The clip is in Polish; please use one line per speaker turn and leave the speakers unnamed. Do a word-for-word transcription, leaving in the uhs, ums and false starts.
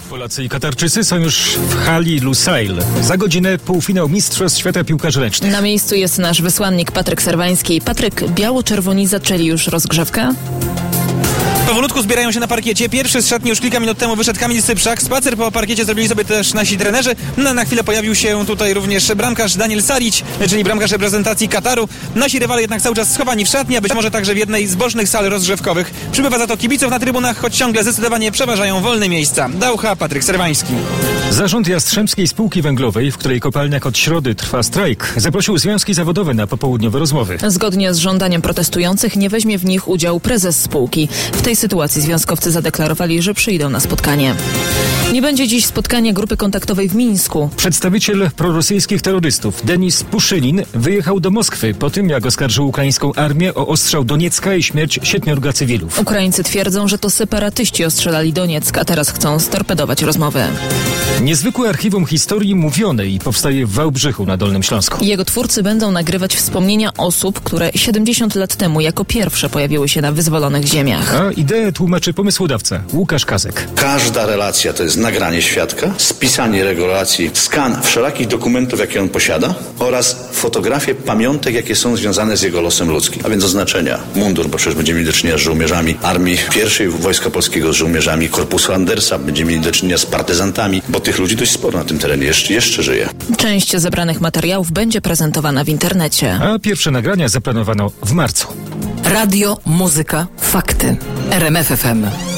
Polacy i Katarczycy są już w hali Lusail. Za godzinę półfinał Mistrzostw Świata Piłkarzy Ręcznych.
Na miejscu jest nasz wysłannik Patryk Serwański. Patryk, biało-czerwoni zaczęli już rozgrzewkę?
Powolutku zbierają się na parkiecie. Pierwszy z szatni już kilka minut temu wyszedł Kamil Cyprzak. Spacer po parkiecie zrobili sobie też nasi trenerzy. No, na chwilę pojawił się tutaj również bramkarz Daniel Sarić, czyli bramkarz reprezentacji Kataru. Nasi rywale jednak cały czas schowani w szatni, a być może także w jednej z bocznych sal rozgrzewkowych. Przybywa za to kibiców na trybunach, choć ciągle zdecydowanie przeważają wolne miejsca. Daucha, Patryk Serwański.
Zarząd Jastrzębskiej Spółki Węglowej, w której kopalniach od środy trwa strajk, zaprosił związki zawodowe na popołudniowe rozmowy.
Zgodnie z żądaniem protestujących nie weźmie w nich udziału prezes spółki. W tej sytuacji związkowcy zadeklarowali, że przyjdą na spotkanie. Nie będzie dziś spotkania grupy kontaktowej w Mińsku.
Przedstawiciel prorosyjskich terrorystów Denis Puszylin wyjechał do Moskwy po tym, jak oskarżył ukraińską armię o ostrzał Doniecka i śmierć siedmiorga cywilów.
Ukraińcy twierdzą, że to separatyści ostrzelali Donieck, a teraz chcą storpedować rozmowy.
Niezwykłe archiwum historii mówionej powstaje w Wałbrzychu na Dolnym Śląsku.
Jego twórcy będą nagrywać wspomnienia osób, które siedemdziesiąt lat temu jako pierwsze pojawiły się na wyzwolonych ziemiach.
A ideę tłumaczy pomysłodawca Łukasz Kazek.
Każda relacja to jest nagranie świadka, spisanie regulacji, skan wszelakich dokumentów, jakie on posiada oraz fotografie pamiątek, jakie są związane z jego losem ludzkim. A więc oznaczenia, mundur, bo przecież będziemy mieli do czynienia z żołnierzami Armii Pierwszej Wojska Polskiego, z żołnierzami Korpusu Andersa, będziemy mieli do czynienia z partyzantami, bo tych ludzi dość sporo na tym terenie jeszcze, jeszcze żyje.
Część zebranych materiałów będzie prezentowana w internecie.
A pierwsze nagrania zaplanowano w marcu.
Radio, muzyka, fakty. R M F F M.